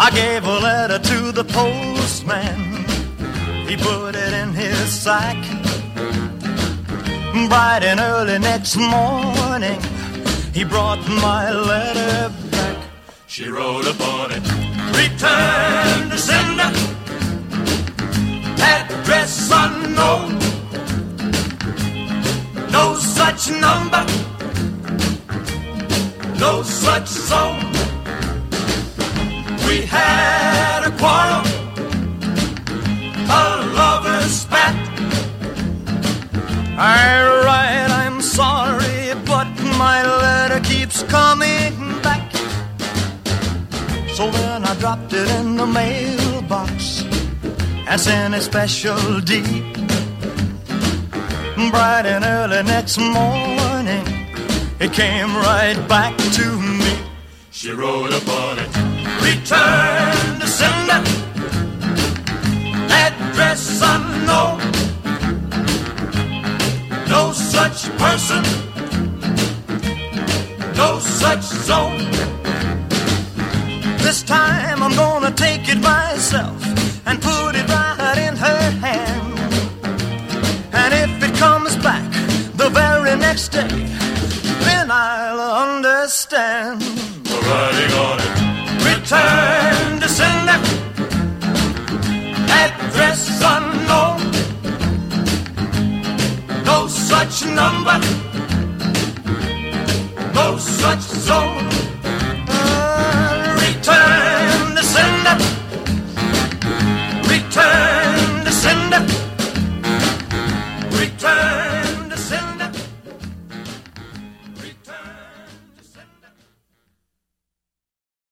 I gave a letter to the postman. He put it in his sack. Bright and early next morning, he brought my letter back. She wrote upon it, return to sender, address unknown, no such number, no such zone. We had a quarrel, a lover's spat. Alright, I'm sorry, but my letter keeps coming back. So then I dropped it in the mailbox and sent a special deed. Bright and early next morning, it came right back to me. She wrote upon it, return to sender, address unknown, no such person, no such zone. This time I'm gonna take it myself and put it right in her hand. And if it comes back the very next day, then I'll understand. The writing on it, return to sender, address unknown, no such number, no such zone. Return to sender, return to sender, return to sender.